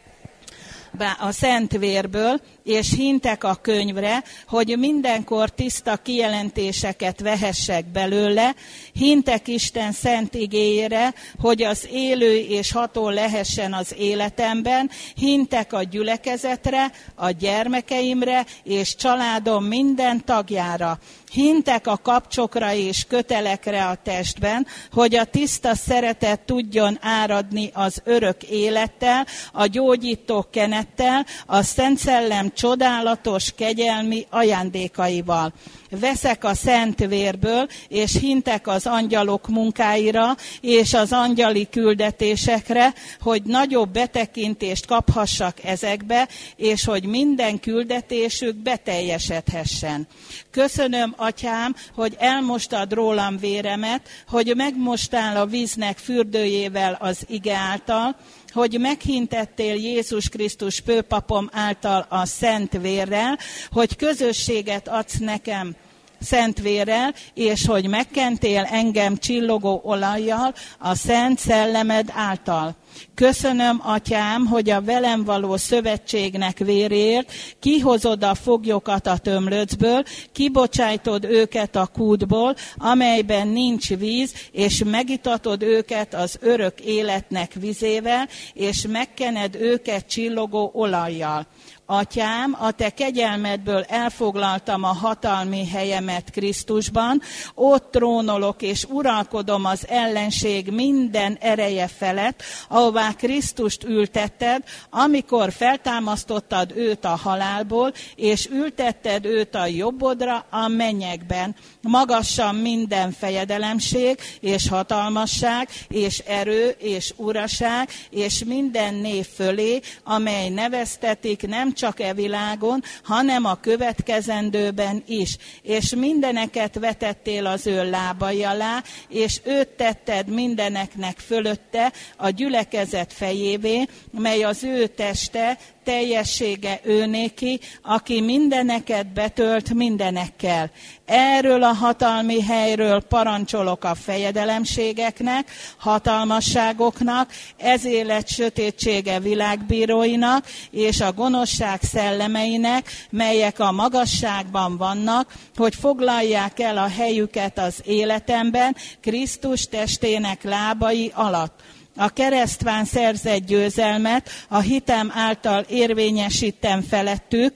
a szent vérből, és hintek a könyvre, hogy mindenkor tiszta kijelentéseket vehessek belőle, hintek Isten szent igéjére, hogy az élő és ható lehessen az életemben, hintek a gyülekezetre, a gyermekeimre és családom minden tagjára. Hintek a kapcsokra és kötelekre a testben, hogy a tiszta szeretet tudjon áradni az örök élettel, a gyógyító kenettel, a Szent Szellem csodálatos kegyelmi ajándékaival. Veszek a szent vérből, és hintek az angyalok munkáira, és az angyali küldetésekre, hogy nagyobb betekintést kaphassak ezekbe, és hogy minden küldetésük beteljesedhessen. Köszönöm, Atyám, hogy elmostad rólam véremet, hogy megmostál a víznek fürdőjével az ige által, hogy meghintettél Jézus Krisztus főpapom által a szent vérrel, hogy közösséget adsz nekem szent vérrel, és hogy megkentél engem csillogó olajjal a szent szellemed által. Köszönöm, Atyám, hogy a velem való szövetségnek véréért kihozod a foglyokat a tömlöcből, kibocsájtod őket a kútból, amelyben nincs víz, és megitatod őket az örök életnek vizével, és megkened őket csillogó olajjal. Atyám, a te kegyelmedből elfoglaltam a hatalmi helyemet Krisztusban, ott trónolok és uralkodom az ellenség minden ereje felett, ahová Krisztust ültetted, amikor feltámasztottad őt a halálból, és ültetted őt a jobbodra a mennyekben. Magassan minden fejedelemség, és hatalmasság, és erő, és uraság, és minden név fölé, amely neveztetik nem csak e világon, hanem a következendőben is. És mindeneket vetettél az ő lábai alá, és őt tetted mindeneknek fölötte a gyülekezet fejévé, mely az ő teste, teljessége őnéki, aki mindeneket betölt mindenekkel. Erről a hatalmi helyről parancsolok a fejedelemségeknek, hatalmasságoknak, ez élet sötétsége világbíróinak, és a gonoszság szellemeinek, melyek a magasságban vannak, hogy foglalják el a helyüket az életemben, Krisztus testének lábai alatt. A keresztván szerzett győzelmet a hitem által érvényesítem felettük,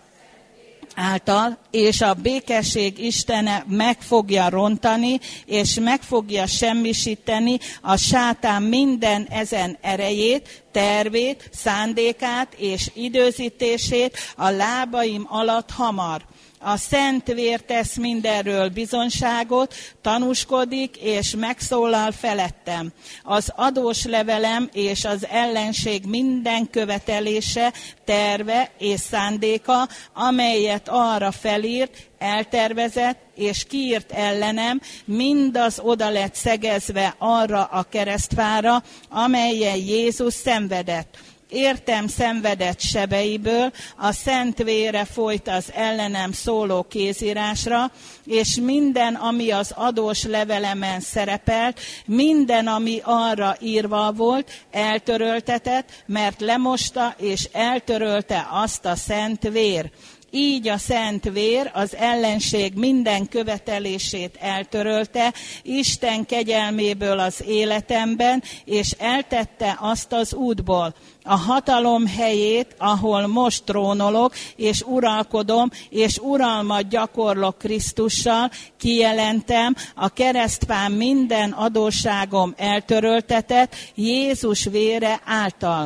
által, és a békesség Istene meg fogja rontani, és meg fogja semmisíteni a sátán minden ezen erejét, tervét, szándékát és időzítését a lábaim alatt hamar. A szent vér tesz mindenről bizonyságot, tanúskodik és megszólal felettem. Az adós levelem és az ellenség minden követelése, terve és szándéka, amelyet arra felírt, eltervezett és kiírt ellenem, mindaz oda lett szegezve arra a keresztfára, amelyen Jézus szenvedett. Értem szenvedett sebeiből, a szent vére folyt az ellenem szóló kézírásra, és minden, ami az adós levelemen szerepelt, minden, ami arra írva volt, eltöröltetett, mert lemosta és eltörölte azt a szent vér. Így a szent vér az ellenség minden követelését eltörölte, Isten kegyelméből az életemben, és eltette azt az útból. A hatalom helyét, ahol most trónolok, és uralkodom, és uralmat gyakorlok Krisztussal, kijelentem, a keresztfán minden adósságom eltöröltetett Jézus vére által.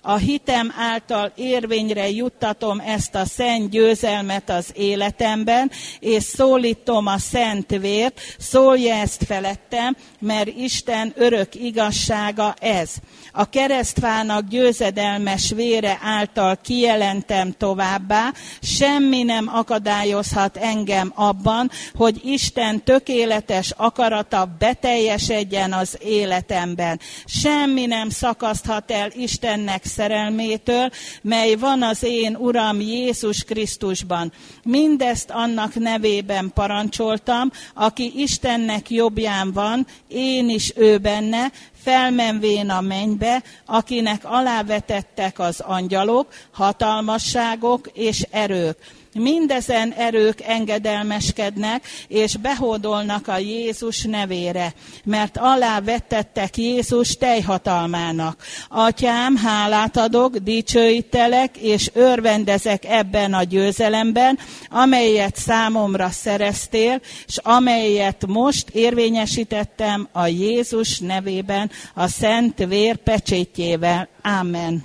A hitem által érvényre juttatom ezt a szent győzelmet az életemben, és szólítom a szent vért, szólja ezt felettem, mert Isten örök igazsága ez. A keresztfának győzedelmes vére által kijelentem továbbá, semmi nem akadályozhat engem abban, hogy Isten tökéletes akarata beteljesedjen az életemben. Semmi nem szakaszthat el Istennek szerelmétől, mely van az én Uram Jézus Krisztusban. Mindezt annak nevében parancsoltam, aki Istennek jobbján van, én is ő benne, felmenvén a mennybe, akinek alávetettek az angyalok, hatalmasságok és erők. Mindezen erők engedelmeskednek, és behódolnak a Jézus nevére, mert alávettettek Jézus teljhatalmának. Atyám, hálát adok, dicsőítelek, és örvendezek ebben a győzelemben, amelyet számomra szereztél, és amelyet most érvényesítettem a Jézus nevében, a szent vér pecsétjével. Ámen.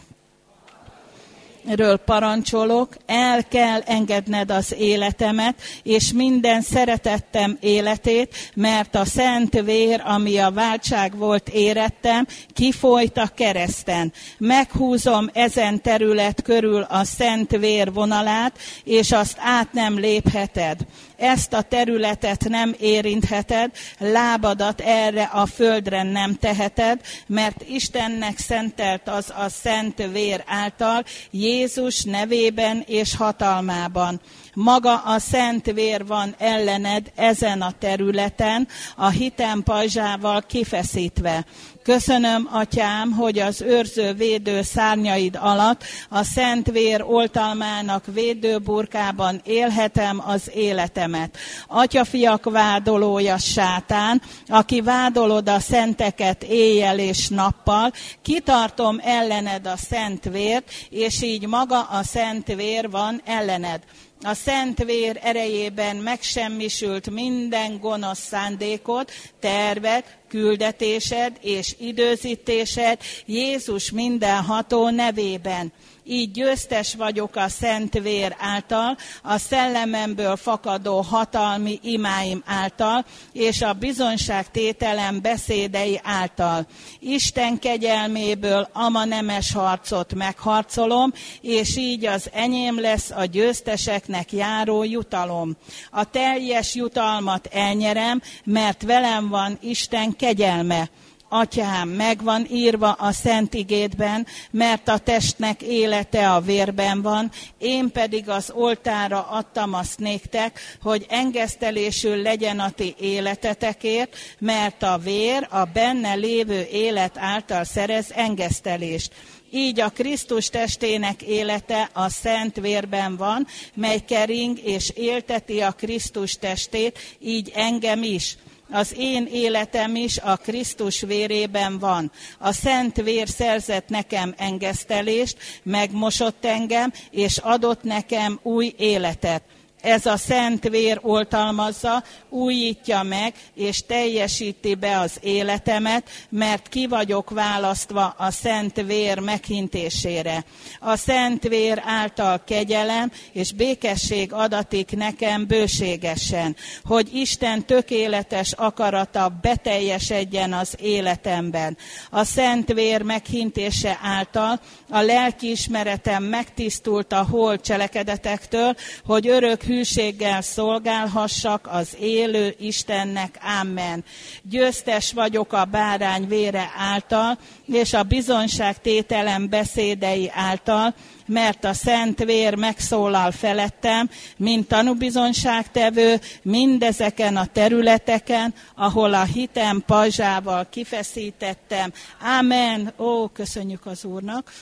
Ről parancsolok, el kell engedned az életemet, és minden szeretettem életét, mert a szent vér, ami a váltság volt érettem, kifolyt a kereszten. Meghúzom ezen terület körül a szent vér vonalát, és azt át nem lépheted. Ezt a területet nem érintheted, lábadat erre a földre nem teheted, mert Istennek szentelt az a szent vér által, Jézus nevében és hatalmában. Maga a szent vér van ellened ezen a területen, a hitem pajzsával kifeszítve. Köszönöm, Atyám, hogy az őrző védő szárnyaid alatt a szent vér oltalmának védőburkában élhetem az életemet. Atyafiak vádolója sátán, aki vádolod a szenteket éjjel és nappal, kitartom ellened a szent vért, és így maga a szent vér van ellened. A szent vér erejében megsemmisült minden gonosz szándékod, terved, küldetésed és időzítésed Jézus mindenható nevében. Így győztes vagyok a szent vér által, a szellememből fakadó hatalmi imáim által, és a bizonyságtételem beszédei által. Isten kegyelméből ama nemes harcot megharcolom, és így az enyém lesz a győzteseknek járó jutalom. A teljes jutalmat elnyerem, mert velem van Isten kegyelme. Atyám, megvan írva a szent igédben, mert a testnek élete a vérben van, én pedig az oltára adtam azt néktek, hogy engesztelésül legyen a ti életetekért, mert a vér a benne lévő élet által szerez engesztelést. Így a Krisztus testének élete a szent vérben van, mely kering és élteti a Krisztus testét, így engem is. Az én életem is a Krisztus vérében van. A szent vér szerzett nekem engesztelést, megmosott engem, és adott nekem új életet. Ez a szent vér oltalmazza, újítja meg, és teljesíti be az életemet, mert ki vagyok választva a szent vér meghintésére. A szent vér által kegyelem és békesség adatik nekem bőségesen, hogy Isten tökéletes akarata beteljesedjen az életemben. A szent vér meghintése által a lelkiismeretem megtisztult a holt cselekedetektől, hogy örök hűséggel szolgálhassak az élő Istennek. Amen. Győztes vagyok a bárány vére által, és a bizonyságtételem beszédei által, mert a szent vér megszólal felettem, mint tanúbizonyságtevő mindezeken a területeken, ahol a hitem pajzsával kifeszítettem. Amen. Ó, köszönjük az Úrnak.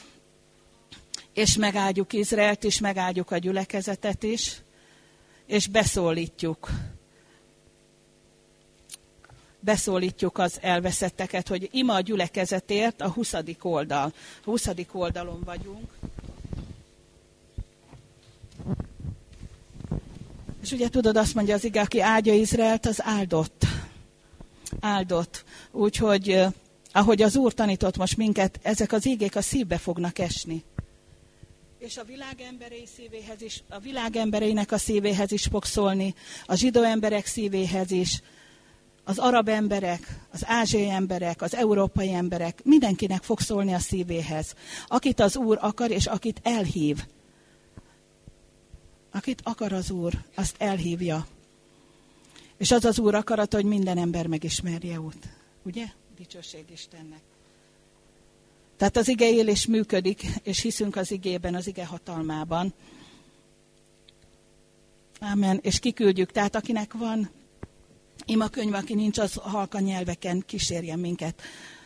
És megáldjuk Izraelt is, megáldjuk a gyülekezetet is, és beszólítjuk. Beszólítjuk az elveszetteket, hogy ima a gyülekezetért, a huszadik oldal. A huszadik oldalon vagyunk. És ugye tudod, azt mondja az ige, aki áldja Izraelt, az áldott. Áldott. Úgyhogy ahogy az Úr tanított most minket, ezek az ígék a szívbe fognak esni. És a világ emberei szívéhez is, a világ embereinek a szívéhez is fog szólni, a zsidó emberek szívéhez is, az arab emberek, az ázsiai emberek, az európai emberek, mindenkinek fog szólni a szívéhez. Akit az Úr akar, és akit elhív. Akit akar az Úr, azt elhívja. És az az Úr akarata, hogy minden ember megismerje őt. Ugye? Dicsőség Istennek. Tehát az ige él és működik, és hiszünk az igében, az ige hatalmában. Ámen. És kiküldjük. Tehát akinek van imakönyv, aki nincs, az halka nyelveken kísérjen minket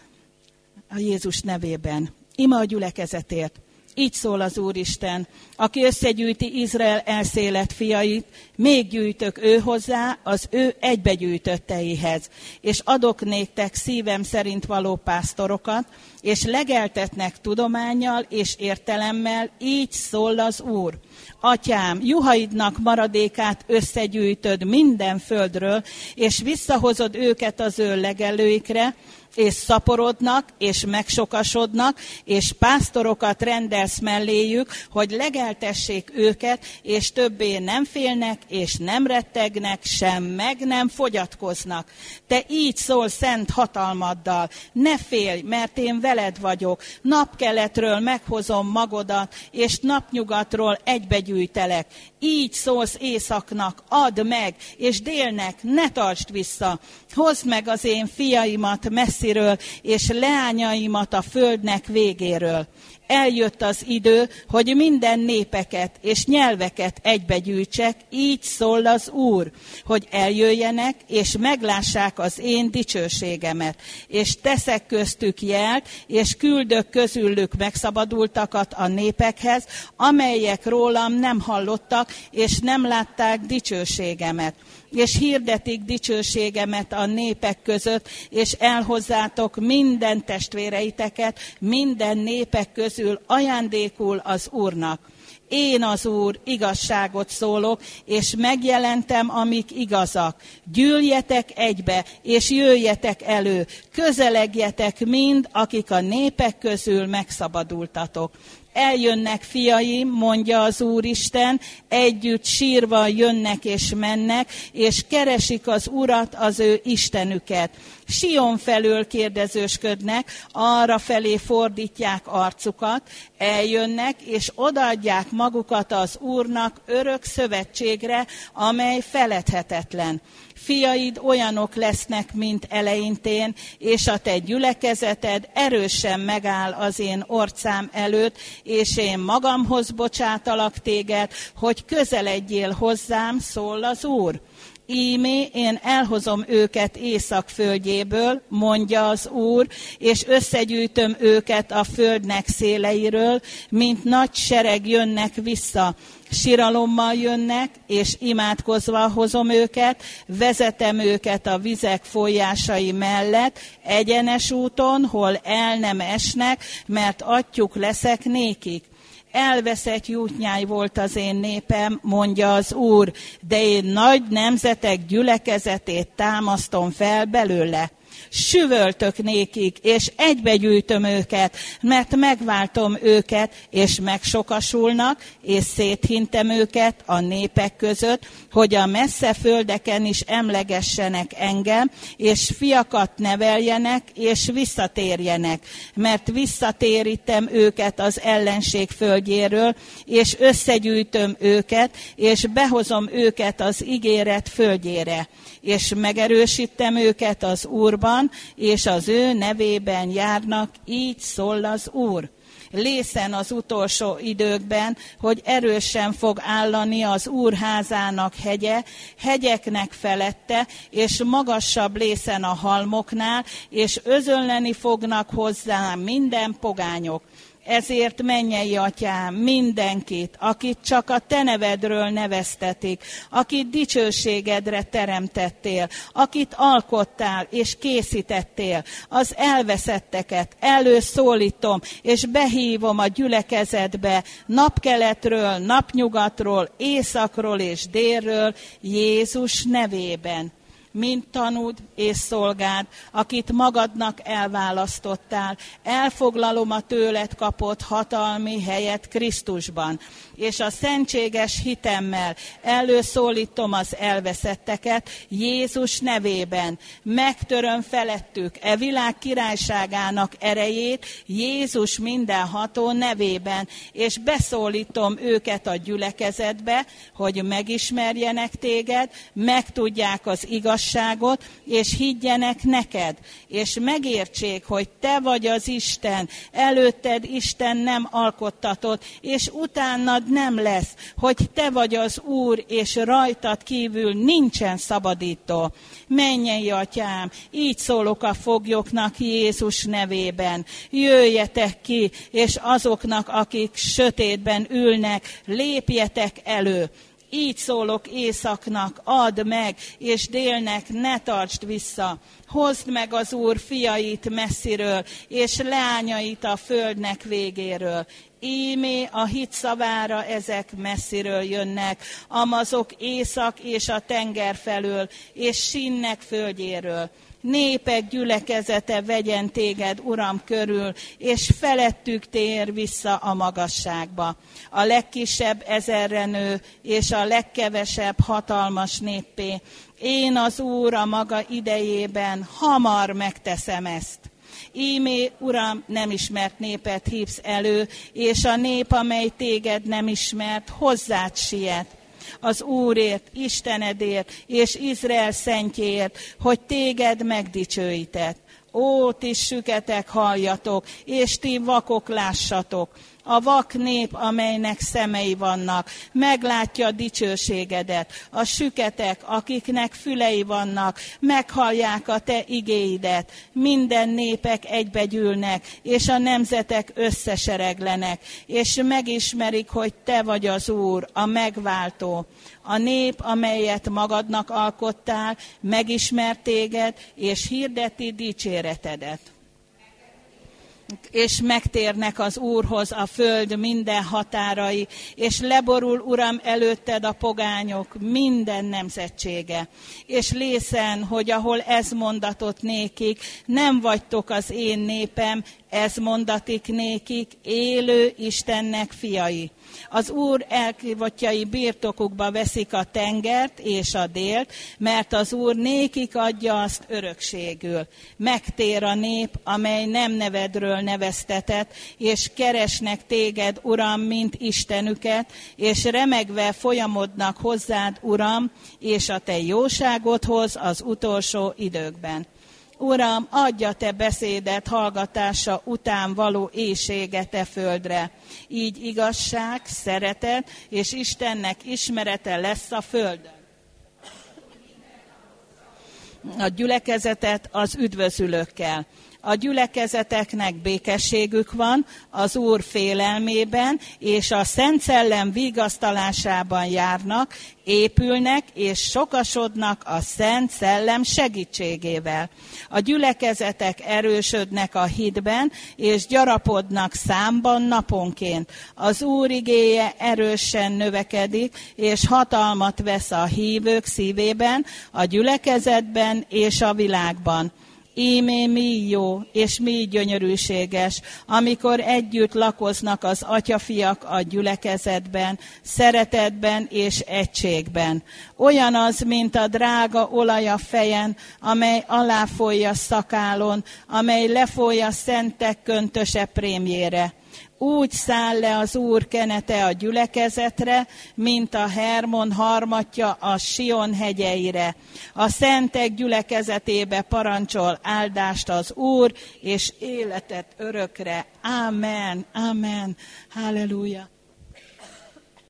a Jézus nevében. Ima a gyülekezetért. Így szól az Úristen, aki összegyűjti Izrael elszélet fiait, még gyűjtök ő hozzá az ő egybegyűjtötteihez, és adok néktek szívem szerint való pásztorokat, és legeltetnek tudománnyal és értelemmel, így szól az Úr. Atyám, juhaidnak maradékát összegyűjtöd minden földről, és visszahozod őket az ő legelőikre, és szaporodnak, és megsokasodnak, és pásztorokat rendelsz melléjük, hogy legeltessék őket, és többé nem félnek, és nem rettegnek, sem meg nem fogyatkoznak. Te így szól szent hatalmaddal, ne félj, mert én veled vagyok, napkeletről meghozom magodat, és napnyugatról egybegyűjtelek. Így szólsz északnak, add meg, és délnek ne tartsd vissza. Hozd meg az én fiaimat messziről, és leányaimat a földnek végéről. Eljött az idő, hogy minden népeket és nyelveket egybegyűjtsek, így szól az Úr, hogy eljöjjenek, és meglássák az én dicsőségemet. És teszek köztük jelt, és küldök közülük megszabadultakat a népekhez, amelyek rólam nem hallottak, és nem látták dicsőségemet. És hirdetik dicsőségemet a népek között, és elhozzátok minden testvéreiteket, minden népek közül ajándékul az Úrnak. Én az Úr igazságot szólok, és megjelentem, amik igazak. Gyűljetek egybe, és jöjjetek elő, közelegjetek mind, akik a népek közül megszabadultatok. Eljönnek fiaim, mondja az Úristen, együtt sírva jönnek és mennek, és keresik az Urat, az ő Istenüket. Sion felől kérdezősködnek, arra felé fordítják arcukat, eljönnek, és odaadják magukat az Úrnak örök szövetségre, amely feledhetetlen. Fiaid olyanok lesznek, mint eleintén, és a te gyülekezeted erősen megáll az én orcám előtt, és én magamhoz bocsátalak téged, hogy közeledjél hozzám, szól az Úr. Ímé, én elhozom őket észak földjéből, mondja az Úr, és összegyűjtöm őket a földnek széleiről, mint nagy sereg jönnek vissza. Siralommal jönnek, és imádkozva hozom őket, vezetem őket a vizek folyásai mellett, egyenes úton, hol el nem esnek, mert atyjuk leszek nékik. Elveszett jútnyáj volt az én népem, mondja az Úr, de én nagy nemzetek gyülekezetét támasztom fel belőle. Süvöltök nékik, és egybegyűjtöm őket, mert megváltom őket, és megsokasulnak, és széthintem őket a népek között, hogy a messze földeken is emlegessenek engem, és fiakat neveljenek, és visszatérjenek, mert visszatérítem őket az ellenség földjéről, és összegyűjtöm őket, és behozom őket az ígéret földjére, és megerősítem őket az Úrban, és az ő nevében járnak, így szól az Úr. Lészen az utolsó időkben, hogy erősen fog állani az Úr házának hegye, hegyeknek felette, és magasabb lészen a halmoknál, és özönleni fognak hozzá minden pogányok. Ezért mennyei atyám, mindenkit, akit csak a te nevedről neveztetik, akit dicsőségedre teremtettél, akit alkottál és készítettél, az elveszetteket előszólítom, és behívom a gyülekezetbe napkeletről, napnyugatról, északról és délről, Jézus nevében. mint tanúd és szolgád, akit magadnak elválasztottál. Elfoglalom a tőled kapott hatalmi helyet Krisztusban, és a szentséges hitemmel előszólítom az elveszetteket Jézus nevében. Megtöröm felettük e világ királyságának erejét Jézus mindenható nevében, és beszólítom őket a gyülekezetbe, hogy megismerjenek téged, megtudják az igazságot, és higgyenek neked, és megértsék, hogy te vagy az Isten, előtted Isten nem alkottatott, és utánad nem lesz, hogy te vagy az Úr, és rajtad kívül nincsen szabadító. Mennyei Atyám, így szólok a foglyoknak Jézus nevében. Jöjjetek ki, és azoknak, akik sötétben ülnek, lépjetek elő. Így szólok északnak, add meg, és délnek ne tartsd vissza. Hozd meg az Úr fiait messziről, és leányait a földnek végéről. Ímé a hit szavára ezek messziről jönnek, amazok észak és a tenger felől, és Sinnek földjéről. Népek gyülekezete vegyen téged, Uram, körül, és felettük tér vissza a magasságba. A legkisebb ezerre nő, és a legkevesebb hatalmas néppé. Én az Úr a maga idejében hamar megteszem ezt. Ímé, Uram, nem ismert népet hívsz elő, és a nép, amely téged nem ismert, hozzád siet. Az Úrért, Istenedért és Izrael szentjéért, hogy téged megdicsőített. Ó, ti süketek, halljatok, és ti vakok lássatok. A vak nép, amelynek szemei vannak, meglátja a dicsőségedet. A süketek, akiknek fülei vannak, meghallják a te igéidet. Minden népek egybegyűlnek, és a nemzetek összesereglenek, és megismerik, hogy te vagy az Úr, a megváltó. A nép, amelyet magadnak alkottál, megismer téged, és hirdeti dicséretedet. És megtérnek az Úrhoz a föld minden határai, és leborul, Uram, előtted a pogányok minden nemzetsége. És lészen, hogy ahol ez mondatot nékik, nem vagytok az én népem, ez mondatik nékik, élő Istennek fiai. Az Úr elkivottjai birtokukba veszik a tengert és a délt, mert az Úr nékik adja azt örökségül. Megtér a nép, amely nem nevedről neveztetett, és keresnek téged, Uram, mint Istenüket, és remegve folyamodnak hozzád, Uram, és a te jóságodhoz az utolsó időkben. Uram, adja te beszédet hallgatása után való éhséget e földre. Így igazság, szeretet és Istennek ismerete lesz a földön. A gyülekezetet az üdvözülőkkel. A gyülekezeteknek békességük van az Úr félelmében, és a Szent Szellem vigasztalásában járnak, épülnek és sokasodnak a Szent Szellem segítségével. A gyülekezetek erősödnek a hitben, és gyarapodnak számban naponként. Az Úr igéje erősen növekedik, és hatalmat vesz a hívők szívében, a gyülekezetben és a világban. Ímé mi jó és mi gyönyörűséges, amikor együtt lakoznak az atyafiak a gyülekezetben, szeretetben és egységben. Olyan az, mint a drága olaj a fejen, amely aláfolyja szakálon, amely lefolyja szentek köntöse prémjére. Úgy száll le az Úr kenete a gyülekezetre, mint a Hermon harmatja a Sion hegyeire. A szentek gyülekezetébe parancsol áldást az Úr, és életet örökre. Ámen, ámen, halleluja.